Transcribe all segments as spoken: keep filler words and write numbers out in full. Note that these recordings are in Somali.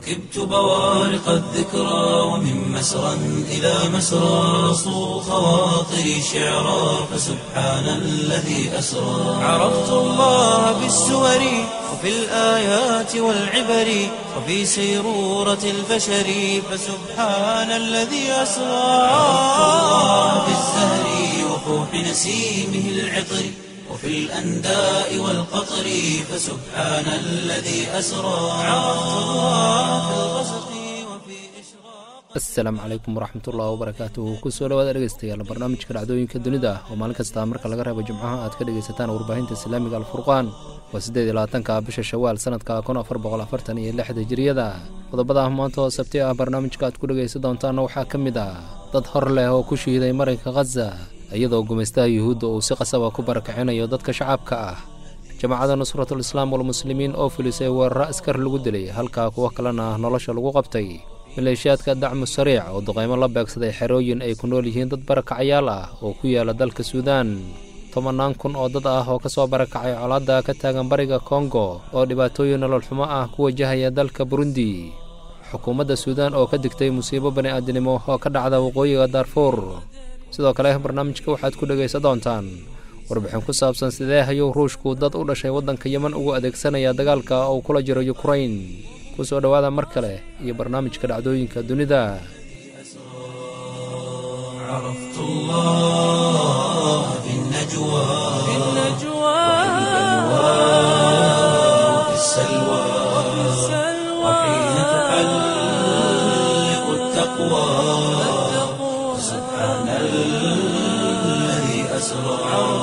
ركبت بوارق الذكرى ومن مسرى إلى مسرى صو خواطري شعرا فسبحان الذي أسرى عرفت الله بالسور وفي الآيات والعبر وفي سيرورة البشر فسبحان الذي أسرى عرفت الله بالزهر وفوح نسيمه العطر وفي الأنداء والقطر فسبحان الذي أسرى عرفت الله في الغسق وفي إشراق. السلام عليكم ورحمة الله وبركاته. kusoo dhawaad dhegeystayaal barnaamijka dhacdooyinka dunida oo maalin kasta marka laga reebo jimcaha aad ka dhegeysataan warbaahinta islaamiga Al-Furqaan waa siddeed iyo labaatanka bisha Shawaal sanadka kun afar boqol afartan iyo lix Hijriyada. Qodobada maanta oo Sabti ah barnaamijka aad ku dhegeysan doontaan waxaa ka mid ah dad hor leh oo ku shiiday marinka Gaza iyadoo gumaystaha Yuhuudda uu si qasab ah ku barakicinayo dadka shacabka ah. Jamaacada Nusratul Islaam wal Muslimiin oo filisay weerar askar lagu dilay halka kuwa kalena nolosha lagu qabtay. maleeshiyaadka dacmu sariic oo duqeymo la beegsaday xerooyin ay ku nool yihiin dad barakacayaal ah oo ku yaala dalka Suudaan. tobanaan kun oo dad ah oo ka soo barakacay colaadda ka taagan bariga Kongo oo dhibaatooyin nolol xumo ah ku wajahaya dalka Burundi. xukuumadda Suudaan oo ka digtay musiibo bani'aadanimo oo ka dhacda waqooyiga Darfur. sidoo kale barnaamijka waxaad ku dhageysan doontaan warbixin ku saabsan sidee ayuu Ruushku dad u dhashay waddanka Yemen ugu adeegsanaya dagaalka uu kula jiro Ukraine. kusoo dhawaada mar kale iyo barnaamijka dhacdooyinka dunida. عرفت الله في النجوى في النجوى وفي السلوى وحين تحلق التقوى سبحان الذي أسرى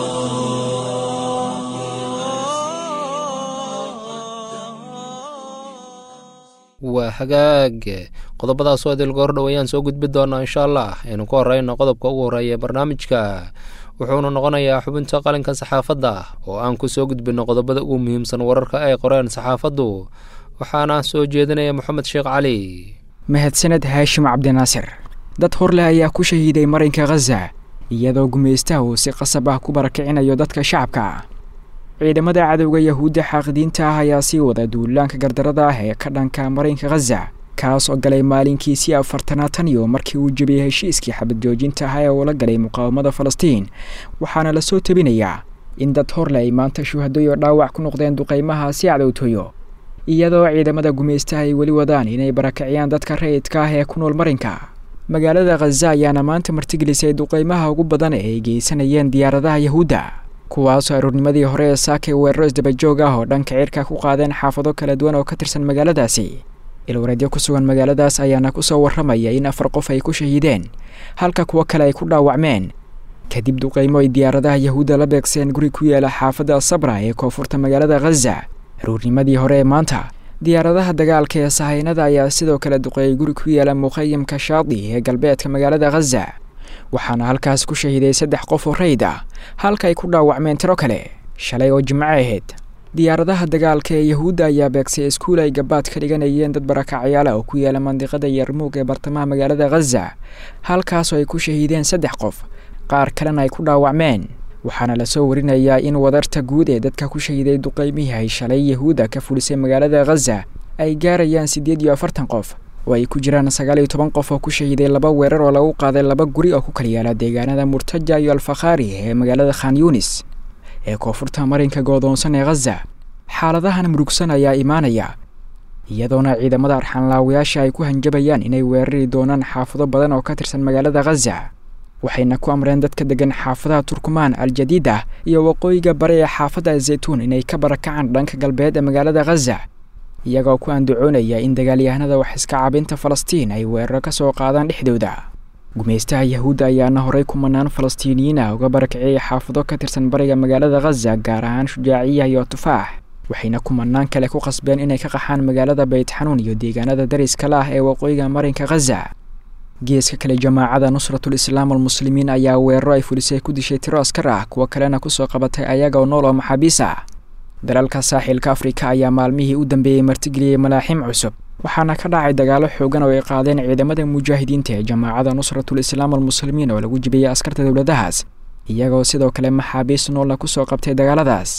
waa hagaag qodobadaas oo idil goor dhawayaan soo gudbi doonaa insha Allah aynu ku horeyno qodobka ugu horeeya barnaamijka wuxuuna noqonayaa xubinta qalinka saxaafadda oo aan ku soo gudbino qodobada ugu muhiimsan wararka ay qoreen saxaafaddu waxaana soo jeedinaya Maxamed Sheekh Cali. mahadsaned Haashim Cabdinaasir. dad hor leh ayaa ku shahiiday marinka Gaza iyadoo gumaystaha uu si qasab ah ku barakicinayo dadka shacabka. ciidamada cadawga Yahuudda xaqidiinta ah ayaa sii wada duulaanka gardarada ah ee ka dhanka marinka Gaza kaas oo galay maalinkiisii afartanaad iyo markii uu jabiyay heshiiskii xabad joojinta ah ee uu la galay muqaawamada Falastiin. waxaana la soo tabinayaa in dad hor leh ay maanta shuhado iyo dhaawac ku noqdeen duqeymaha si cadowtooyo iyadoo ciidamada gumaystaha ay wali wadaan inay barakiciyaan dadka rayidka ah ee ku nool marinka. magaalada Gaza ayaana maanta martigelisay duqeymaha ugu badan ee ay geysanayeen diyaaradaha Yahuudda kuwaasoo aroornimadii hore ee saakay weeraro isdabajoog ah oo dhanka cirka ku qaadeen xaafado kala duwan oo ka tirsan magaaladaasi. ilwareedyo ku sugan magaaladaas ayaana ku soo warramaya in afar qof ay ku shahiideen halka kuwa kale ay ku dhaawacmeen kadib duqeymo ay diyaaradaha Yahuudda la beegseen guri ku yaala xaafada Sabra ee koonfurta magaalada Gaza. aroornimadii hore ee maanta diyaaradaha dagaalka ee sahaynada ayaa sidoo kale duqeeyay guri ku yaala muqayyimka Shaadi ee galbeedka magaalada Gaza. waxaana halkaas ku shahiiday saddex qof oo rayd ah halka ay ku dhaawacmeen tiro kale. shalay oo jimco ahayd diyaaradaha dagaalka ee Yahuudda ayaa beegsay iskuul ay gabaad ka dhiganayeen dad barakacayaal ah oo ku yaala mandiqada Yarmuug ee bartamaha magaalada Gaza halkaas oo ay ku shahiideen saddex qof qaar kalena ay ku dhaawacmeen. waxaana la soo warinayaa in wadarta guud ee dadka ku shahiiday duqeymihii ay shalay Yahuudda ka fulisay magaalada Gaza ay gaarayaan siddeed iyo afartan qof oo ay ku jiraan sagaal iyo toban qof oo ku shahiiday laba weerar oo lagu qaaday laba guri oo ku kala yaala deegaanada Murtaja iyo Al-Fakhari ee magaalada Khan Yunis ee koonfurta marinka go'doonsan ee Gaza. xaaladahan murugsan ayaa imaanaya iyadoona ciidamada arxanlaawayaasha ay ku hanjabayaan inay weerari doonaan xaafado badan oo ka tirsan magaalada Gaza. waxayna ku amreen dadka degan xaafadaha Turkumaan Al-Jadiida iyo waqooyiga bari ee xaafada Zaytuun inay ka barakacaan dhanka galbeed ee magaalada Gaza iyagoo ku andacoonaya in dagaalyahanada wax iska caabinta Falastiin ay weerar ka soo qaadaan dhexdooda. gumaystaha Yahuudda ayaana horey kumanaan Falastiiniyiin ah uga barakiciyay xaafado ka tirsan bariga magaalada Gaza gaar ahaan Shujaaciya iyo Tufaax waxayna kumanaan kale ku qasbeen inay ka qaxaan magaalada Bayt Xanuun iyo deegaanada dariska ah ee waqooyiga marinka Gaza. geeska kale jamaacada Nusratul Islaam wal Muslimiin ayaa weeraro ay fulisay ku dishay tiro askar ah kuwa kalena ku soo qabatay ayaga oo nool oo maxaabiis ah. dalalka saaxilka Afrika ayaa maalmihii u dambeeyay martigeliyay malaaxim cusub waxaana ka dhacay dagaalo xoogan oo ay qaadeen ciidamada mujaahidiinta ee jamaacada Nusratul Islaam wal Muslimiin oo lagu jibiyay askarta dawladahaas iyagoo sidoo kale maxaabiis nool ku soo qabtay dagaaladaas.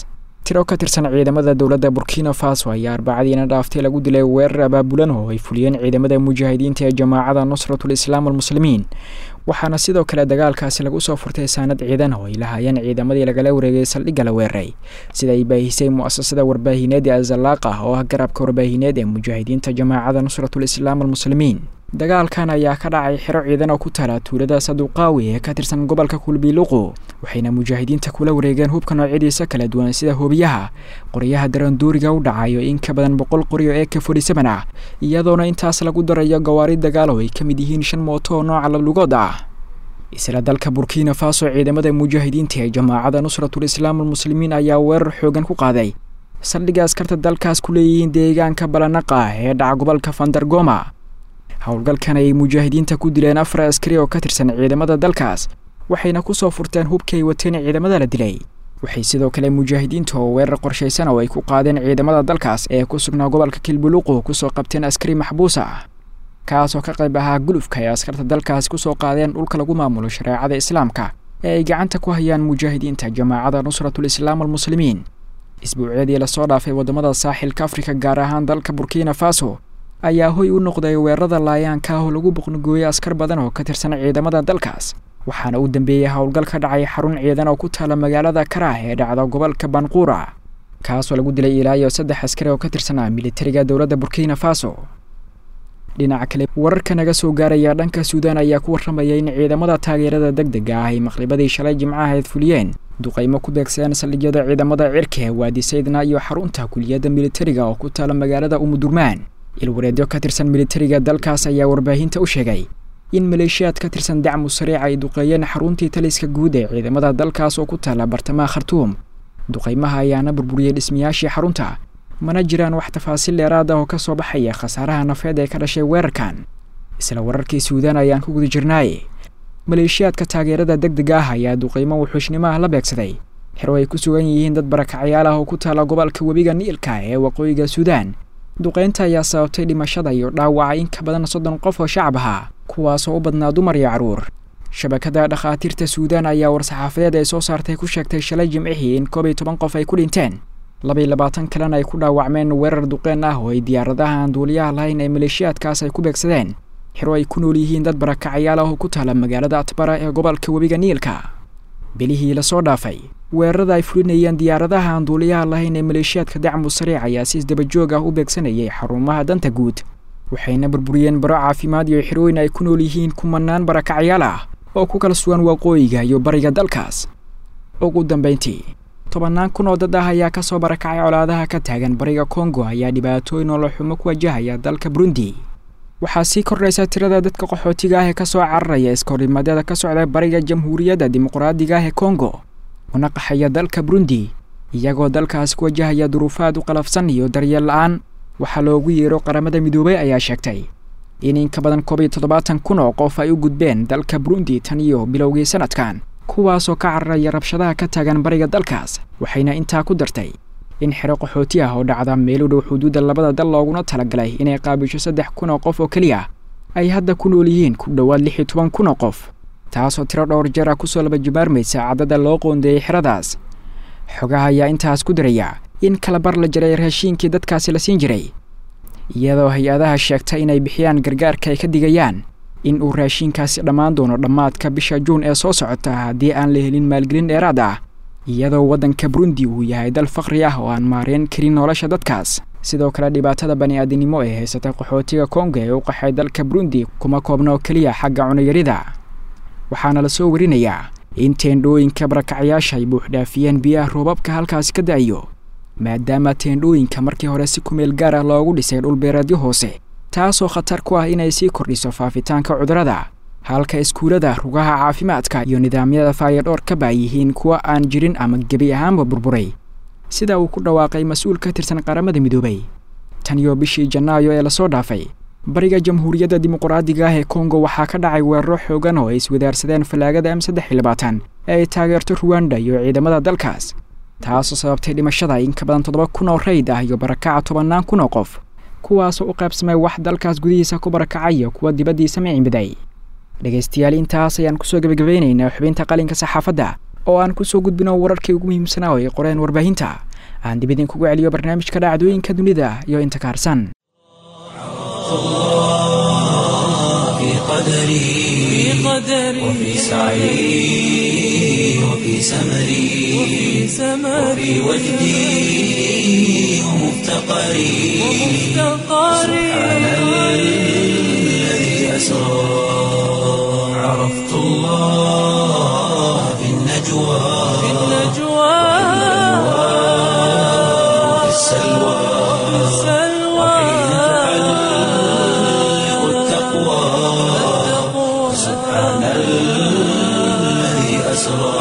tiro ka tirsan ciidamada dowladda Burkina Faso ayaa arbacadiina dhaaftay lagu dilay weerar abaabulan oo ay fuliyeen ciidamada mujaahidiinta ee Jamaacada Nusratul Islaam al-Muslimiin waxaana sidoo kale dagaalkaasi lagu soo furtay saanad ciidan oo ay lahaayeen ciidamadii laga wareegay saldhigga la weeraray sida ay baahisay mu'assasada warbaahineed ee Azalaqa oo ah garabka warbaahineed ee mujaahidiinta Jamaacada Nusratul Islaam al-Muslimiin dagaalkan ayaa ka dhacay xiro ciidan oo ku taala tuulada Saduqaawi ee ka tirsan gobolka Kulbiluqo waxayna mujaahidiinta kula wareegeen hubka noocyadiisa kala duwan sida hoobiyaha qoryaha darandooriga u dhacayo in ka badan boqol qoryo ee K afar iyo toban ah iyadoona intaas lagu darayo gawaari dagaal oo ay ka mid yihiin shan mooto oo nooca lugood ah isla dalka Burkina Faso ciidamada mujaahidiinta ee Jamaacada Nusratul Islaam al-Muslimiin ayaa weerar xoogan ku qaaday saldhigga askarta dalkaas ku leeyihiin deegaanka Balanaqa ee dhaca gobolka Fandargoma howlgalkan ay mujaahidiinta ku dileen afar askari oo ka tirsan ciidamada dalkaas waxayna ku soo furteen hubkay wateen ciidamada la dilay waxay sidoo kale mujaahidiinta oo weerar qorsheysan oo ay ku qaadeen ciidamada dalkaas ee ku sugnaa gobolka Kilbuluqo ku soo qabteen askari maxbuus ah kaas oo ka qayb ahaa gulufka ay askarta dalkaas ku soo qaadeen dhulka lagu maamulo shariicada islaamka ee ay gacanta ku hayaan mujaahidiinta Jamaacada Nusratul Islaam al-Muslimiin isbuucyadii la soo dhaafay wadamada saaxilka Afrika gaar ahaan dalka Burkina Faso ayaa hoy u noqday weerarada laayaanka oo lagu boqnogooyay askar badan oo ka tirsan ciidamada dalkaas waxaana uu dambeeyay howlgal ka dhacay xarun ciidan oo ku taala magaalada Karaah ee dhacda gobolka Banqura kaas oo lagu dilay ilaa iyo saddex askari oo ka tirsan militariga dowladda Burkina Faso dhinaca kale wararka naga soo gaaraya dhanka Suudaan ayaa ku warramaya in ciidamada taageerada degdega ah ay maqribadii shalay jimcaha ay fuliyeen duqeymo ku beegsadeen saldhigyada ciidamada cirka ee Waadi Saydna iyo xarunta kuliyadda militariga oo ku taala magaalada Umudurmaan ilwareedyo ka tirsan militariga dalkaas ayaa warbaahinta u sheegay in maleeshiyaad ka tirsan dacmu sariic ay duqeeyeen xaruntii taliska guud ee ciidamada dalkaas oo ku taala bartamaha Khartoum duqeymaha ayaana burburiyay dhismayaashii xarunta mana jiraan wax tafaasiil dheeraad ah oo ka soo baxaya khasaaraha nafeed ee ka dhashay weerarkan isla wararkii Suudaan ayaan ku guda jirnay maleeshiyaadka taageerada degdega ah ayaa duqeymo wuxuushnimo ah la beegsaday xiro ay ku sugan yihiin dad barakacyaal ah oo ku taala gobolka webiga Niilka ee waqooyiga Suudaan duqeynta ayaa sababtay dhimashada iyo dhaawaca in ka badan soddon qof oo shacab ah kuwaas oo u badnaa dumar iyo caruur shabakada dhakhaatiirta Suudaan ayaa war-saxaafadeed ay soo saartay ku sheegtay shalay jimcihii in koob iyo toban qof ay ku dhinteen laba iyo labaatan kalena ay ku dhaawacmeen weerar duqeyn ah oo ay diyaaradaha aan duuliyaha lahayn ee maleeshiyaadkaas ay ku beegsadeen xiro ay ku nool yihiin dad barakacyaal ah oo ku taala magaalada Atbara ee gobolka webiga Niilka bilihii la soo dhaafay weerarada ay fulinayeen diyaaradaha aan duuliyaha lahayn ee maleeshiyaadka dacmu sariic ayaa si isdaba joog ah u beegsanayay xarumaha danta guud waxayna burburiyeen baro caafimaad iyo xirooyin ay ku nool yihiin kumanaan barakacyaal ah oo ku kala sugan waqooyiga iyo bariga dalkaas ugu dambeyntii tobanaan kun oo dad ah ayaa ka soo barakacay colaadaha ka taagan bariga Congo ayaa dhibaatooyin nolol xumo ku wajahaya dalka Burundi waxaa sii kordhaysa tirada dadka qaxootiga ah ee ka soo cararaya iskoorimaadada ka socda bariga Jamhuuriyadda Dimuqraadiga ah ee Congo una qaxaya dalka Burundi iyagoo dalkaas ku wajahaya duruufaad u qalafsan iyo daryeel la'aan waxaa loogu yeero qaramada midoobay ayaa sheegtay in in ka badan koob iyo toddobaatan kun oo qof ay u gudbeen dalka Burundi tan iyo bilowgii sanadkan kuwaas oo ka cararaya rabshadaha ka taagan bariga dalkaas waxayna intaa ku dartay in xiro qaxooti ah oo dhacda meel u dhow xuduudda labada dal looguna talagalay inay qaabisho saddex kun oo qof oo kaliya ay hadda ku nool yihiin ku dhowaad lix iyo toban kun oo qof taasoo tiro dhowr jeer ah kusoo laba jibaarmaysa cadada loo qoondeeyay xiradaas xogaha ayaa intaas ku daraya in kala bar la jiray raashinkii dadkaasi la siin jiray iyadoo hay-adaha sheegta inay bixiyaan gargaarka ay ka digayaan in uu raashinkaasi dhammaan doono dhammaadka bisha Juun ee soo socota haddii aan la helin maalgelin dheeraad ah iyadoo waddanka Burundi uu yahay dal faqri ah oo aan maareen karin nolosha dadkaas sidoo kale dhibaatada bani'aadanimo ee haysata qaxootiga Congo ee u qaxay dalka Burundi kuma koobna oo kaliya xagga cunayarida waxaana la soo warinayaa in teendhooyinka barakacyaasha ay buuxdhaafiyeen biyaha roobabka halkaas ka da'ayo maadaama teendhooyinka markii hore si ku meel gaar ah loogu dhisay dhul beereedyo hoose taasoo khatar ku ah inay sii kordhiso faafitaanka cudurrada halka iskuulada rugaha caafimaadka iyo nidaamyada fayadhoorka baa yihiin kuwa aan jirin ama gebi ahaanba burburay sida uu ku dhawaaqay mas-uul ka tirsan qaramada midoobay tan iyo bishii Janaayo ee la soo dhaafay bariga Jamhuuriyadda Dimuqraadiga ah ee Congo waxaa ka dhacay weeraro xoogan oo ay iswadaarsadeen falaagada M saddex iyo labaatan ee ay taageerto Rwanda iyo ciidamada dalkaas taasoo sababtay dhimashada in ka badan toddoba kun oo rayd ah iyo barakaca tobanaan kun oo qof kuwaas oo u qaybsamay wax dalkaas gudihiisa ku barakacay kuwa dibaddiisa miciinbiday dhageystayaal intaas ayaan kusoo gabagabeynaynaa xubinta qalinka saxaafadda oo aan kusoo gudbino wararkii ugu muhiimsanaa oo ay qoreen warbaahinta aan dib idinkugu celiyo barnaamijka dhacdooyinka dunida iyo inta kaarsan. وفي سعي وفي سمري وفي وجدي ومفتقري سبحان الذي أسرى عرفت الله في النجوى وفي السلوى وحين تعلق التقوى سبحان الذي أسرى.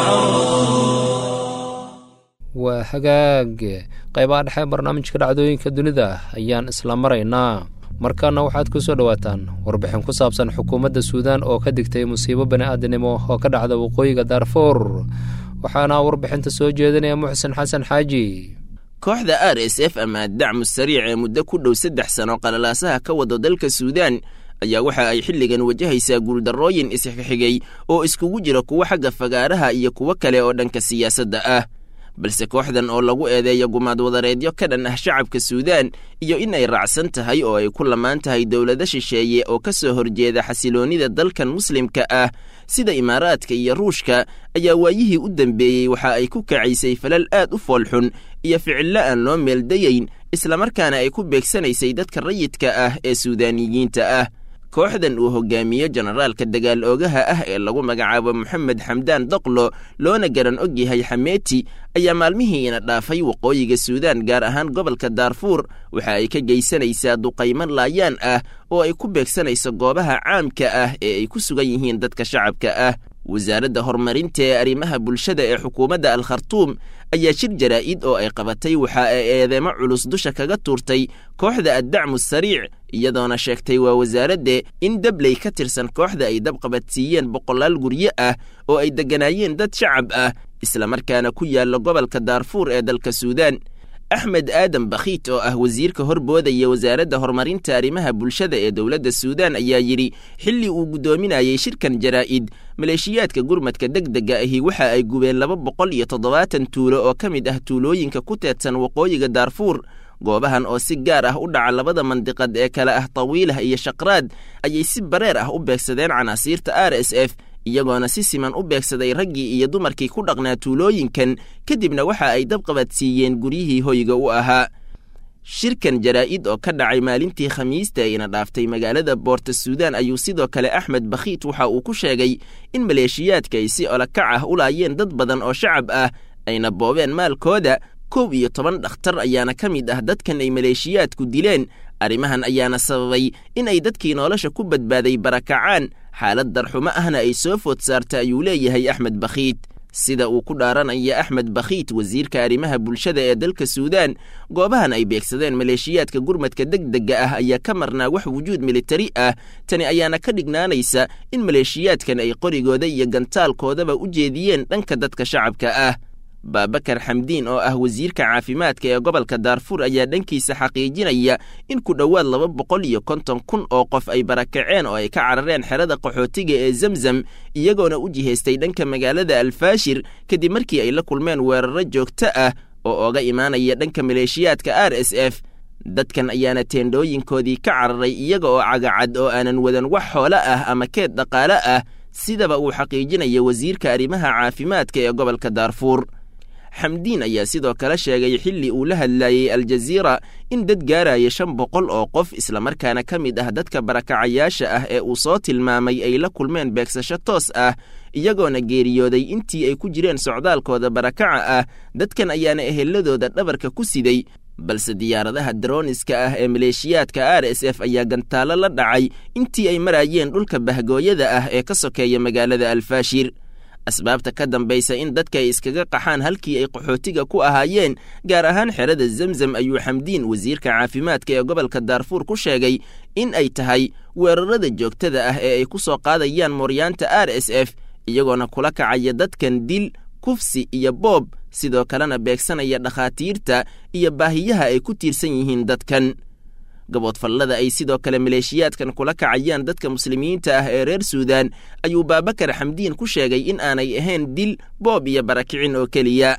waa hagaag qaybaha dhexe barnaamijka dhacdooyinka dunida ayaan isla maraynaa. markaana waxaad ku soo dhawaataan warbixin ku saabsan xukuumadda suudaan oo ka digtay musiibo bani'aadanimo oo ka dhacda waqooyiga daarfuur. waxaana warbixinta soo jeedinaya muxsin xasan xaaji. kooxda r s f ama dacmu sariic ee muddo ku dhow saddex sano qalalaasaha ka wado dalka suudaan ayaa waxa ay xilligan wajahaysaa guuldarrooyin isxigxigay oo iskugu jira kuwo xagga fagaaraha iyo kuwo kale oo dhanka siyaasadda ah. balse kooxdan oo lagu eedeeya gumaad wadareedyo ka dhan ah shacabka suudaan iyo in ay raacsan tahay oo ay ku lamaan tahay dowlado shisheeye oo ka soo horjeeda xasiloonnida dalkan muslimka ah sida imaaraadka iyo ruushka ayaa waayihii u dambeeyey waxa ay ku kacaysay falal aad u foolxun iyo ficillo aan loo meeldayayn islamarkaana ay ku beegsanaysay dadka rayidka ah ee suudaaniyiinta ah. kooxdan uu hogaamiyo jenaraalka dagaal oogaha ah ee lagu magacaabo moxamed xamdaan daqlo loona garan og yahay xameeti ayaa maalmihiina dhaafay waqooyiga suudaan gaar ahaan gobolka daarfuur waxa ay ka geysanaysaa duqayman laayaan ah oo ay ku beegsanayso goobaha caamka ah ee ay ku sugan yihiin dadka shacabka ah. wasaaradda horumarinta ee arrimaha bulshada ee xukuumadda al-khartuum ayaa shir jaraa'id oo ay qabatay waxa ay eedeemo culus dusha kaga tuurtay kooxda addacmu sariic iyadoona sheegtay waa wasaaradde in dabley ka tirsan kooxda ay dabqabadsiiyeen boqolaal guryo ah oo ay degganaayeen dad shacab ah islamarkaana ku yaalla gobolka daarfuur ee dalka suudaan. axmed aadan bakhiit oo ah wasiirka horboodaya wasaaradda horumarinta arrimaha bulshada ee dowladda suudaan ayaa yidhi xilli uu guddoominayay shirkan jaraa'id maleeshiyaadka gurmadka degdega ahi waxa ay gubeen laba boqol iyo toddobaatan tuulo oo ka mid ah tuulooyinka ku teedsan waqooyiga daarfuur. goobahan oo si gaar ah u dhaca labada mandiqad ee kale ah tawiilah iyo shaqraad ayay si bareer ah u beegsadeen canaasiirta r s f iyagoona si siman u beegsaday raggii iyo dumarkii ku dhaqnaa tuulooyinkan kadibna waxa ay dabqabadsiiyeen guryihii hoyga u ahaa. shirkan jaraa'id oo ka dhacay maalintii khamiista ina dhaaftay magaalada boorta suudaan ayuu sidoo kale axmed bakhiit waxa uu ku sheegay in maleeshiyaadka ay si olakac ah u laayeen dad badan oo shacab ah ayna boobeen maalkooda. kow iyo toban dhakhtar ayaana ka mid ah dadkan ay maleeshiyaadku dileen. arrimahan ayaana sababay in ay dadkii nolosha ku badbaaday barakacaan xaalad darxumo ahna ay soo food saarta ayuu leeyahay axmed bakhiit. sida uu ku dhaaranaya axmed bakhiit wasiirka arrimaha bulshada ee dalka suudaan goobahan ay beegsadeen maleeshiyaadka gurmadka degdega ah ayaa ka marnaa wax wujuud militari ah. tani ayaana ka dhignaanaysa in maleeshiyaadkan ay qorigooda iyo gantaalkoodaba u jeediyeen dhanka dadka shacabka ah. baabakar xamdiin oo ah wasiirka caafimaadka ee gobolka daarfuur ayaa dhankiisa xaqiijinaya in ku dhowaad laba boqol iyo konton kun oo qof ay barakaceen oo ay ka carareen xerada qaxootiga ee zamzam iyagoona u jihaystay dhanka magaalada alfaashir kadib markii ay la kulmeen weeraro joogto ah oo oga imaanaya dhanka maleeshiyaadka r s f. dadkan ayaana teendhooyinkoodii ka cararay iyaga oo cagacad oo aanan wadan wax xoolo ah ama keed dhaqaale ah sidaba uu xaqiijinaya wasiirka arrimaha caafimaadka ee gobolka daarfuur. xamdiin ayaa sidoo kale sheegay xilli uu la hadlayey aljaziira in dad gaaraya shan boqol oo qof islamarkaana ka mid ah dadka barakacayaasha ah ee uu soo tilmaamay ay la kulmeen beegsasho toos ah iyagoona geeriyooday intii ay ku jireen socdaalkooda barakaca ah. dadkan ayaana eheladooda dhabarka ku siday balse diyaaradaha daroniska ah ee maleeshiyaadka r s f ayaa gantaalo la dhacay intii ay marayeen dhulka bahgooyada ah ee ka sokeeya magaalada alfaashir. asbaabta ka dambaysa in dadka ay iskaga qaxaan halkii ay qaxootiga ku ahaayeen gaar ahaan xerada zamzam ayuu xamdiin wasiirka caafimaadka ee gobolka daarfuur ku sheegay in ay tahay weerarada joogtada ah ee ay ku soo qaadayaan mooryaanta r s f iyagoona kula kacaya dadkan dil kufsi iyo boob sidoo kalena beegsanaya dhakhaatiirta iyo baahiyaha ay ku tiirsan yihiin dadkan. gaboodfallada ay sidoo kale maleeshiyaadkan kula kacayaan dadka muslimiinta ah ee reer suudaan ayuu baabakar xamdiin ku sheegay in aanay ahayn dil boob iyo barakicin oo keliya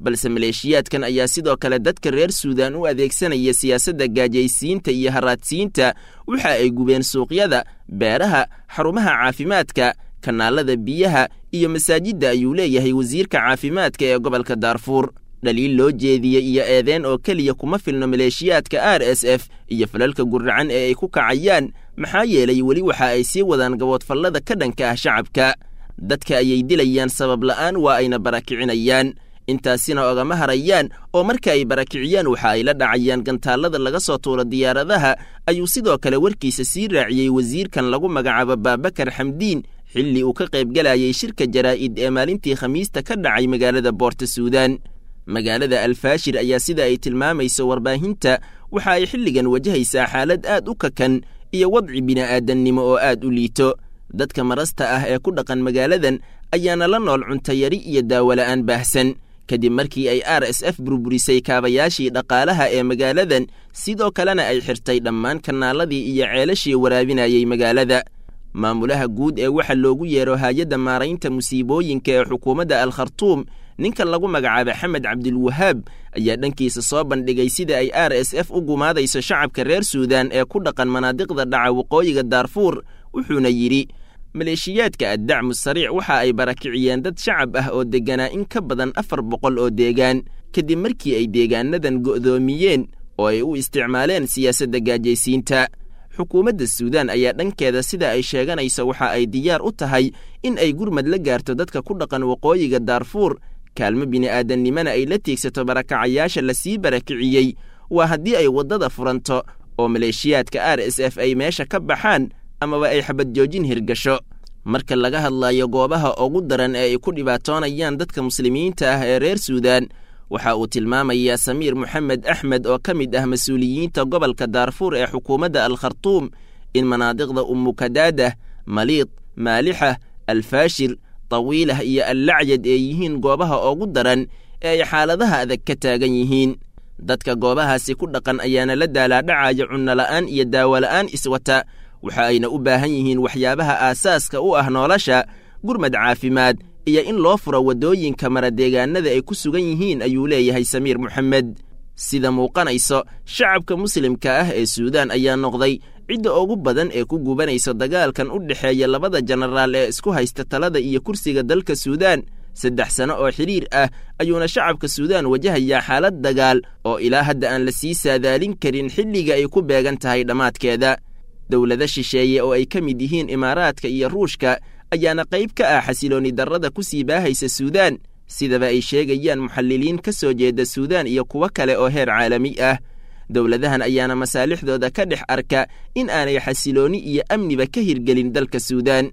balse maleeshiyaadkan ayaa sidoo kale dadka reer suudaan u adeegsanaya siyaasadda gaajaysiinta iyo haraadsiinta waxa ay gubeen suuqyada beeraha xarumaha caafimaadka kanaalada biyaha iyo masaajidda ayuu leeyahay wasiirka caafimaadka ee gobolka daarfuur dhaliil loo jeediyey iyo eedeen oo keliya kuma filno maleeshiyaadka r s f iyo falalka guracan ee ay ku kacayaan maxaa yeelay weli waxa ay sii wadaan gaboodfallada ka dhanka ah shacabka dadka ayay dilayaan sabab la'aan waa ayna barakicinayaan intaasina ogama harayaan oo marka ay barakiciyaan waxa ay la dhacayaan gantaallada laga soo tuuro diyaaradaha ayuu sidoo kale warkiisa sii raaciyey wasiirkan lagu magacaabo baabakar xamdiin xilli uu ka qaybgalayay shirka jaraa'id ee maalintii khamiista ka dhacay magaalada boorta suudaan magaalada alfaashir ayaa sida ay tilmaamayso warbaahinta waxa ay xilligan wajahaysaa xaalad aad u kakan iyo wadci bini'aadannimo oo aad u liito dadka marasta ah ee ku dhaqan magaaladan ayaana la nool cuntayari iyo daawola'aan baahsan kadib markii ay r s f burburisay kaabayaashii dhaqaalaha ee magaaladan sidoo kalena ay xirtay dhammaan kanaaladii iyo ceelashii waraabinayay magaalada maamulaha guud ee waxa loogu yeero hay-adda maaraynta musiibooyinka ee xukuumadda al-khartuum ninka lagu magacaaba xamed cabdilwahaab ayaa dhankiisa soo bandhigay sida ay r s f u gumaadayso shacabka reer suudaan ee ku dhaqan manaadiqda dhaca waqooyiga daarfuur wuxuuna yidhi maleeshiyaadka addacmu sariic waxa ay barakiciyeen dad shacab ah oo degganaa in ka badan afar boqol oo deegaan kadib markii ay deegaanadan go'doomiyeen oo ay u isticmaaleen siyaasadda gaajaysiinta xukuumadda suudaan ayaa dhankeeda sida ay sheeganayso waxa ay diyaar u tahay in ay gurmad la gaarto dadka ku dhaqan waqooyiga daarfuur kaalmo bini'aadannimona ay la tiigsato barakacayaasha la sii barakiciyey waa haddii ay waddada furanto oo maleeshiyaadka r s f ay meesha ka baxaan amaba ay xabad joojin hirgasho marka laga hadlayo goobaha ugu daran ee ay ku dhibaatoonayaan dadka muslimiinta ah ee reer suudaan waxa uu tilmaamayaa samiir moxamed axmed oo ka mid ah mas-uuliyiinta gobolka daarfuur ee xukuumadda al-khartuum in manaadiqda umukadaadah maliid maalixa alfaashir tawiilah iyo allacyad ee yihiin goobaha ugu daran ee ay xaaladaha adag ka taagan yihiin dadka goobahaasi ku dhaqan ayaana la daalaadhacaya cunnola'aan iyo daawola'aan iswata waxa ayna u baahan yihiin waxyaabaha aasaaska u ah nolosha gurmad caafimaad iyo in loo furo waddooyinka maradeegaanada ay ku sugan yihiin ayuu leeyahay samiir moxamed sida muuqanayso shacabka muslimka ah ee suudaan ayaa noqday cidda ugu badan ee ku gubanaysa dagaalkan u dhexeeya labada jenaraal ee isku haysta talada iyo kursiga dalka suudaan saddex sano oo xidhiir ah ayuuna shacabka suudaan wajahayaa xaalad dagaal oo ilaa hadda aan la sii saadaalin karin xilliga ay ku beegan tahay dhammaadkeeda dowlado shisheeye oo ay ka mid yihiin imaaraadka iyo ruushka ayaana qayb ka ah xasilooni darrada ku sii baahaysa suudaan sidaba ay sheegayaan muxalliliin ka soo jeeda suudaan iyo kuwo kale oo heer caalami ah dowladahan ayaana masaalixdooda ka dhex arka in aanay xasilooni iyo amniba ka hirgelin dalka suudaan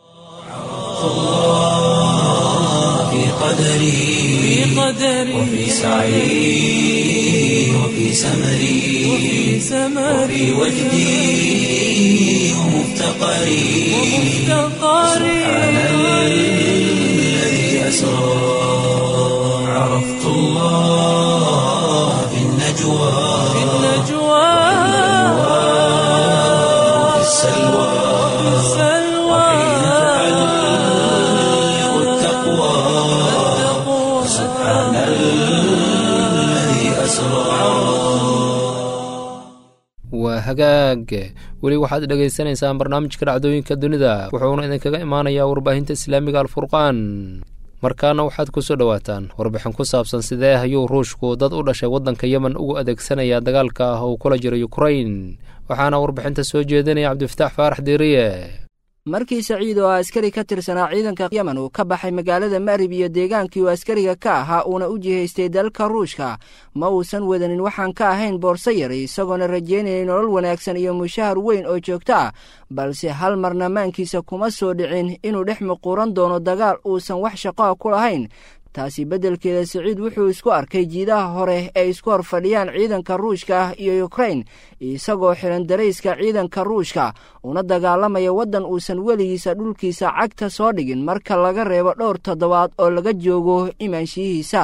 وفي سعي وفي سمري وفي وجدي ومفتقري سبحان الذي أسرى عرفت الله في النجوى وفي السلوى وحين تعلق التقوى سبحان الذي أسرى waa hagaag weli waxaad dhegaysanaysaan barnaamijka dhacdooyinka dunida wuxuuna idinkaga imaanayaa warbaahinta islaamiga alfurqaan markaana waxaad ku soo dhowaataan warbixin ku saabsan sidee ayuu ruushku dad u dhashay waddanka yemen ugu adeegsanayaa dagaalka ah uu kula jiro yukrain waxaana warbixinta soo jeedinaya cabdifataax faarax diiriye markii saciid oo askari ka tirsanaa ciidanka yemen uu ka baxay magaalada ma'rib iyo deegaankii uu askariga ka ahaa uuna u jihaystay dalka ruushka ma uusan wadanin waxaan ka ahayn boorso yari isagoona rajaynayay nolol wanaagsan iyo mushahar weyn oo joogto ah balse hal marna maankiisa kuma soo dhicin inuu dhex muquuran doono dagaal uusan wax shaqoa ku lahayn taasi beddelkeeda saciid wuxuu isku arkay jiidaha hore ee isku hor fadhiyaan ciidanka ruushka ah iyo yukrain isagoo xihan darayska ciidanka ruushka una dagaalamaya waddan uusan weligiisa dhulkiisa cagta soo dhigin marka laga reebo dhowr toddobaad oo laga joogo imaanshiyihiisa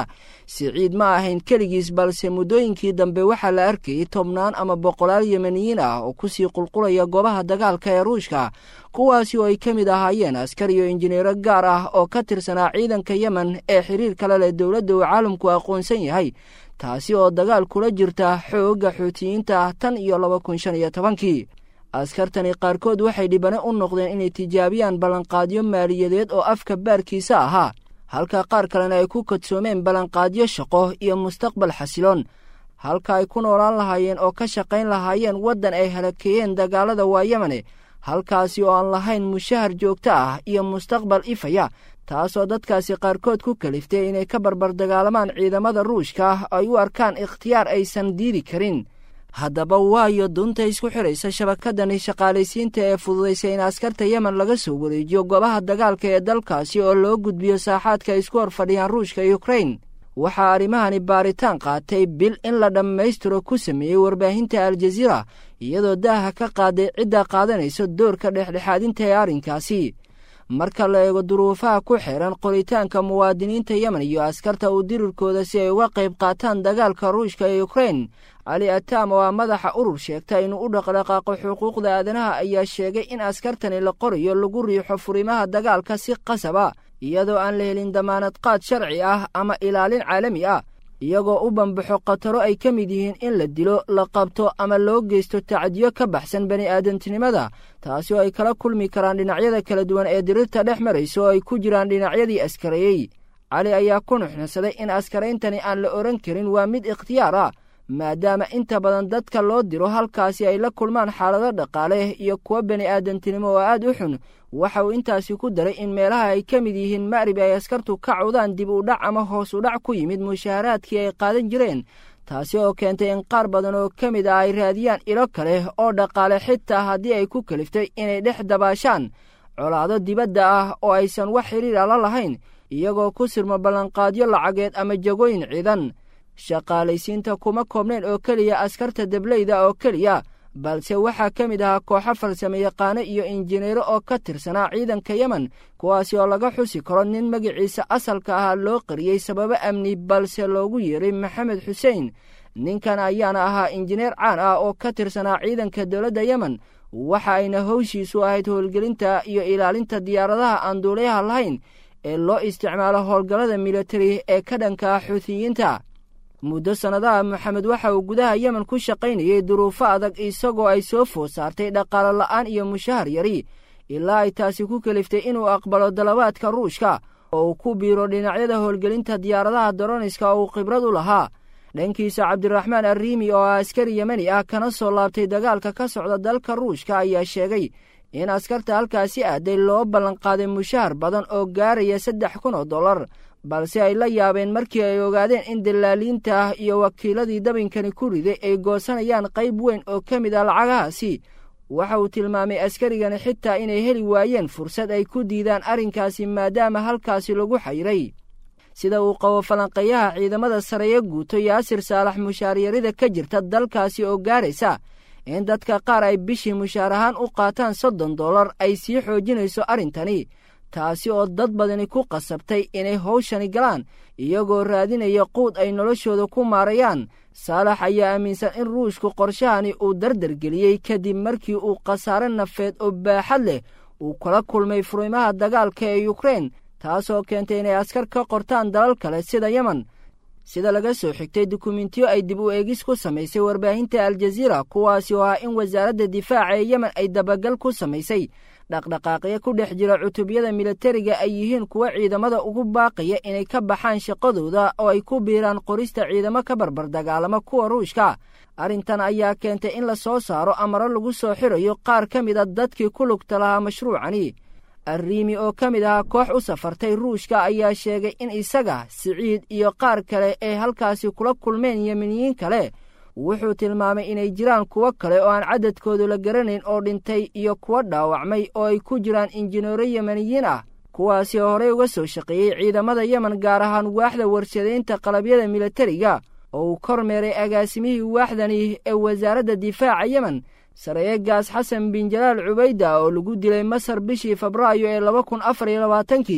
siciid ma ahayn keligiis balse muddooyinkii dambe waxaa la arkayay tobnaan ama boqolaal yemeniyiin ah oo kusii qulqulaya goobaha dagaalka ee ruushka kuwaasi oo ay ka mid ahaayeen askar iyo injineero gaar ah oo ka tirsanaa ciidanka yemen ee xiriir kale leh dowladda uu caalamku aqoonsan yahay taasi oo dagaal kula jirta xoogga xuutiyiinta tan iyo laba kun shan iyo tobankii askartani qaarkood waxay dhibane u noqdeen inay tijaabiyaan ballanqaadyo maaliyadeed oo afka baarkiisa ahaa halka qaar kalena ay ku kadsoomeen ballanqaadyo shaqo iyo mustaqbal xasiloon halka ay ku noolaan lahaayeen oo ka shaqayn lahaayeen waddan ay halakeeyeen dagaalada waa yemane halkaasi oo aan lahayn mushahar joogto ah iyo mustaqbal ifaya taasoo dadkaasi qaarkood ku kaliftay inay ka barbar dagaalamaan ciidamada ruushka ay u arkaan ikhtiyaar aysan diidi karin haddaba waayo dunta isku xidhaysa shabakadani shaqaalaysiinta ee fududaysay in askarta yemen laga soo wareejiyo goobaha dagaalka ee dalkaasi oo loo gudbiyo saaxaadka isku hor fadhiyaan ruushka iyo ukrain waxaa arrimahani baaritaan qaatay bil in la dhammaystiro ku sameeyey warbaahinta aljaziira iyadoo daaha ka qaaday cidda qaadanayso doorka dhexdhexaadinta ee arrinkaasi marka la eego duruufaha ku xiran qoritaanka muwaadiniinta yemen iyo askarta u dirirkooda si ay uga qayb qaataan dagaalka ruushka ee ukrain cali ataam oo ah madaxa urur sheegta inuu u dhaqdhaqaaqo xuquuqda aadanaha ayaa sheegay in askartani la qorayo lagu riixo furimaha dagaalka si qasaba iyadoo aan la helin damaanad qaad sharci ah ama ilaalin caalami ah iyagoo u bambaxo khataro ay ka mid yihiin in la dilo la qabto ama loo geysto tacdiyo ka baxsan bani aadantinimada taasi oo ay kala kulmi karaan dhinacyada kala duwan ee dirirta dhex maraysa oo ay ku jiraan dhinacyadii askareeyey cali ayaa ku nuxnuxsaday in askaraintani aan la odhan karin waa mid ikhtiyaar ah maadaama inta badan dadka loo diro halkaasi ay la kulmaan xaalado dhaqaale iyo kuwa bani aadantinimo oo aad u xun waxa uu intaasi ku daray in meelaha ay ka mid yihiin ma'rib ay askartu ka cawdaan dib u dhac ama hoos u dhac ku yimid mushaharaadkii ay qaadan jireen taasi oo keentay in qaar badan oo ka mid ah ay raadiyaan ilo kale oo dhaqaale xitaa haddii ay ku kaliftay inay dhex dabaashaan colaado dibadda ah oo aysan wax xidhiira la lahayn iyagoo ku sirmo ballanqaadyo lacageed ama jagooyin ciidan shaqaalaysiinta kuma koobnayn oo keliya askarta dableyda oo keliya balse waxaa ka mid ahaa kooxo farsamo yaqaano iyo injineero oo ka tirsanaa ciidanka yemen kuwaasi oo laga xusi karo nin magaciisa asalka ahaa loo qariyey sababo amni balse loogu yeeray maxamed xuseen ninkan ayaana ahaa injineer caan ah oo ka tirsanaa ciidanka dowladda yemen waxa ayna howshiisu ahayd howlgelinta iyo ilaalinta diyaaradaha aan duuliyaha lahayn ee loo isticmaalo howlgallada militari ee ka dhanka ah xuutiyiinta muddo sannadaha maxamed waxa uu gudaha yemen ku shaqaynayay duruufo adag isagoo ay soo food saartay dhaqaalo la'aan iyo mushahar yari ilaa ay taasi ku kaliftay inuu aqbalo dalabaadka ruushka oo uu ku biiro dhinacyada howlgelinta diyaaradaha daroniska oo uu khibrad u lahaa dhankiisa cabdiraxmaan arriimi oo ah askari yemeni ah kana soo laabtay dagaalka ka socda dalka ruushka ayaa sheegay in askarta halkaasi aaday loo ballanqaaday mushahar badan oo gaaraya saddex kun oo dollar balse ay la yaabeen markii ay ogaadeen in dallaaliinta ah iyo wakiiladii dabinkani ku riday ay goosanayaan qayb weyn oo ka mid ah lacagahaasi waxa uu tilmaamay askarigani xitaa inay heli waayeen fursad ay ku diidaan arrinkaasi maadaama halkaasi lagu xayiray sida uu qabo falanqeeyaha ciidamada sareeye guuto yaasir saalax mushaaryarida ka jirta dalkaasi oo gaaraysa in dadka qaar ay bishii mushaar ahaan u qaataan soddon dollar ay sii xoojinayso arrintani taasi oo dad badani ku qasabtay inay hawshani galaan iyagoo raadinaya quud ay noloshooda ku maarayaan saalax ayaa aaminsan in ruushku qorshahani uu dardargeliyey kadib markii uu khasaare nafeed oo baaxad leh uu kala kulmay furimaha dagaalka ee yukrain taasoo keentay inay askar ka qortaan dalal kale sida yemen sida laga soo xigtay dukumentiyo ay dib u eegis ku samaysay warbaahinta aljaziira kuwaasi oo ah in wasaaradda difaaca ee yemen ay dabagal ku samaysay dhaqdhaqaaqyo ku dhex jira cutubyada militariga ay yihiin kuwa ciidamada ugu baaqaya inay ka baxaan shaqadooda oo ay ku biiraan qorista ciidamo ka barbar dagaalama kuwa ruushka arrintan ayaa keentay in la soo saaro amaro lagu soo xirayo qaar ka mid a dadkii ku lugta lahaa mashruucani arriimi oo ka mid ahaa koox u safartay ruushka ayaa sheegay in isaga siciid iyo qaar kale ay halkaasi kula kulmeen yemeniyiin kale wuxuu tilmaamay inay jiraan kuwo kale oo aan cadadkoodu la garanayn oo dhintay iyo kuwo dhaawacmay oo ay ku jiraan injineero yemeniyiin ah kuwaasi oo horey uga soo shaqeeyey ciidamada yemen gaar ahaan waaxda warshadaynta qalabyada militariga oo uu kormeeray agaasimihii waaxdani ee wasaaradda difaaca yemen sareeyegaas xasan bin jalaal cubayda oo lagu dilay masar bishii febraayo ee laba kun afar iyo labaatankii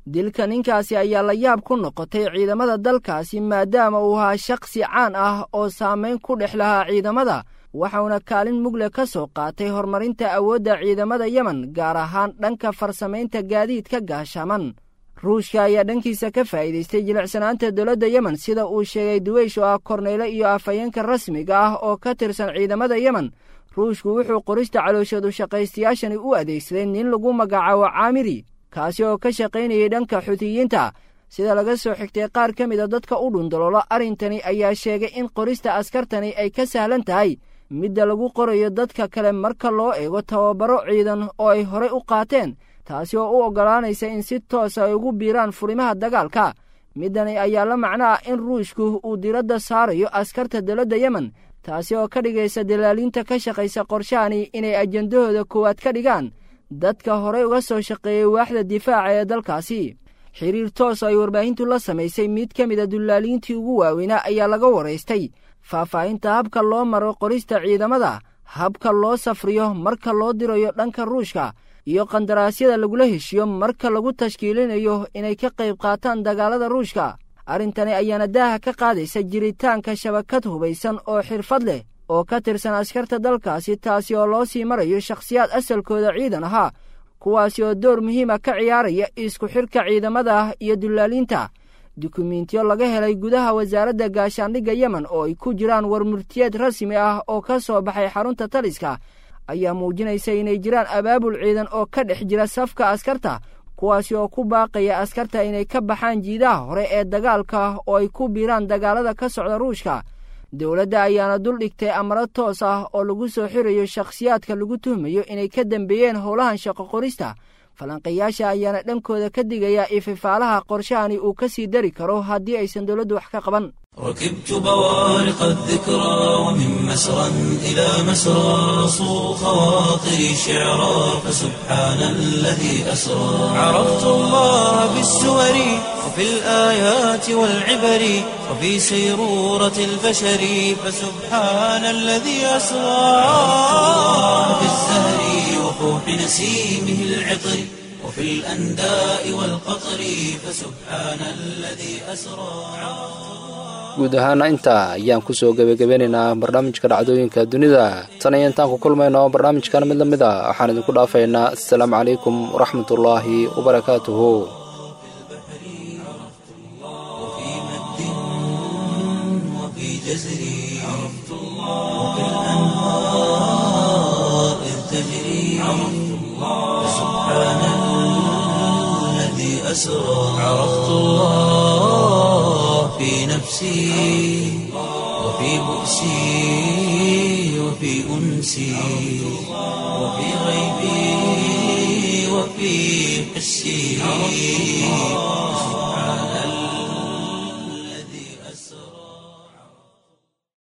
dilka ninkaasi ayaa la yaab ku noqotay ciidamada dalkaasi maadaama uu ahaa shakhsi caan ah oo saamayn ku dhex lahaa ciidamada waxauna kaalin mugle ka soo qaatay horumarinta awoodda ciidamada yemen gaar ahaan dhanka farsamaynta gaadiidka gaashaaman ruushka ayaa dhankiisa ka faa'iidaystay jilicsanaanta dowladda yemen sida uu sheegay duweysh oo ah korneyle iyo afhayeenka rasmiga ah oo ka tirsan ciidamada yemen ruushku wuxuu qorista calooshadu shaqaystayaashani u adeegsaday nin lagu magacaabo caamiri kaasi oo ka shaqaynayay dhanka xuutiyiinta sida laga soo xigtay qaar ka mida dadka u dhundaloola arrintani ayaa sheegay in qorista askartani ay ka sahlan tahay midda lagu qorayo dadka kale marka loo eego tababaro ciidan oo ay horey u qaateen taasi oo u oggolaanaysa in si toosa ay ugu biiraan furimaha dagaalka middani ayaa la macno ah in ruushku uu diradda saarayo askarta dowladda yemen taasi oo ka dhigaysa dalaaliinta ka shaqaysa qorshahani inay ajandahooda koowaad ka dhigaan dadka horey uga soo shaqeeyey waaxda difaaca ee dalkaasi xiriir toos oo ay warbaahintu la samaysay mid ka mida dullaaliintii ugu waaweynaa ayaa laga waraystay faahfaahinta habka loo maro qorista ciidamada habka loo safriyo marka loo dirayo dhanka ruushka iyo qandaraasyada lagula heshiyo marka lagu tashkiilinayo inay ka qayb qaataan dagaalada ruushka arrintani ayaana daaha ka qaadaysa jiritaanka shabakad hubaysan oo xirfad leh oo ka tirsan askarta dalkaasi taasi oo loo sii marayo shakhsiyaad asalkooda ciidan ahaa kuwaasi oo door muhiima ka ciyaaraya isku xidhka ciidamada iyo dullaaliinta dukumiintiyo laga helay gudaha wasaaradda gaashaandhigga yemen oo ay ku jiraan warmurtiyeed rasmi ah oo ka soo baxay xarunta taliska ayaa muujinaysa inay jiraan abaabul ciidan oo ka dhex jira safka askarta kuwaasi oo ku baaqaya askarta inay ka baxaan jiidaha hore ee dagaalka oo ay ku biiraan dagaalada ka socda ruushka dowladda ayaana dul dhigtay amaro toos ah oo lagu soo xirayo shakhsiyaadka lagu tuhmayo inay ka dambeeyeen howlahan shaqo qorista falanqayaasha ayaana dhankooda ka digaya ififaalaha qorshahani uu ka sii dari karo haddii aysan dowladdu wax ka qaban ركبت بوارق الذكرى ومن مسرى إلى مسرى صو خواطري شعرا فسبحان الذي أسرى عرفت الله بالسور وفي الآيات والعبر وفي سيرورة البشر فسبحان الذي أسرى في الزهر وفوح نسيمه العطر وفي الأنداء والقطر فسبحان الذي أسرى guud ahaana intaa ayaan ku soo gebagabeynaynaa barnaamijka dhacdooyinka dunida tan iyo intaan ku kulmayno barnaamijkan mid la mid a waxaan idinku dhaafaynaa assalaamu calaykum waraxmatullaahi wabarakaatuhu عرفت الله في نفسي وفي بؤسي وفي أنسي وفي غيبي وفي حسي